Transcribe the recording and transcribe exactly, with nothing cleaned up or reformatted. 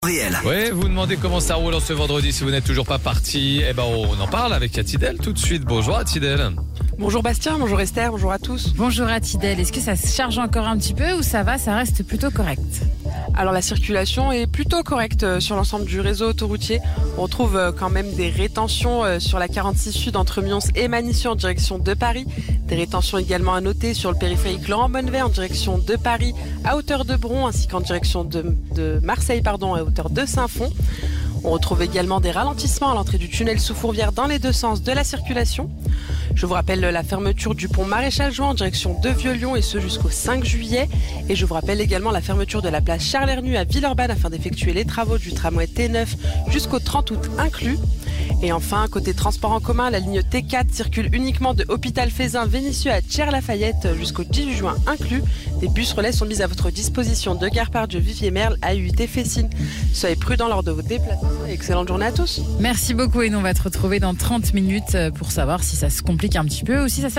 Réel. Ouais, vous demandez comment ça roule en ce vendredi si vous n'êtes toujours pas parti. Eh ben, on en parle avec Atidel tout de suite. Bonjour Atidel. Bonjour Bastien, bonjour Esther, bonjour à tous. Bonjour Atidel, est-ce que ça se charge encore un petit peu ou ça va, ça reste plutôt correct? Alors la circulation est plutôt correcte sur l'ensemble du réseau autoroutier. On trouve quand même des rétentions sur la quarante-six Sud entre Mions et Manissieux en direction de Paris. Des rétentions également à noter sur le périphérique Laurent-Bonnevet en direction de Paris à hauteur de Bron ainsi qu'en direction de, de Marseille pardon, à hauteur de Saint-Fond. On retrouve également des ralentissements à l'entrée du tunnel sous Fourvière dans les deux sens de la circulation. Je vous rappelle la fermeture du pont Maréchal-Juin en direction de Vieux-Lyon et ce jusqu'au cinq juillet. Et je vous rappelle également la fermeture de la place Charles-Hernu à Villeurbanne afin d'effectuer les travaux du tramway T neuf jusqu'au trente août inclus. Et enfin, côté transport en commun, la ligne T quatre circule uniquement de Hôpital-Feyzin-Vénissieux à Thiers-Lafayette jusqu'au dix-huit juin inclus. Des bus relais sont mis à votre disposition de Gare Pardieu, Viviers-Merle, A U T Fessines. Soyez prudents lors de vos déplacements et excellente journée à tous. Merci beaucoup et nous on va te retrouver dans trente minutes pour savoir si ça se complique un petit peu ou si ça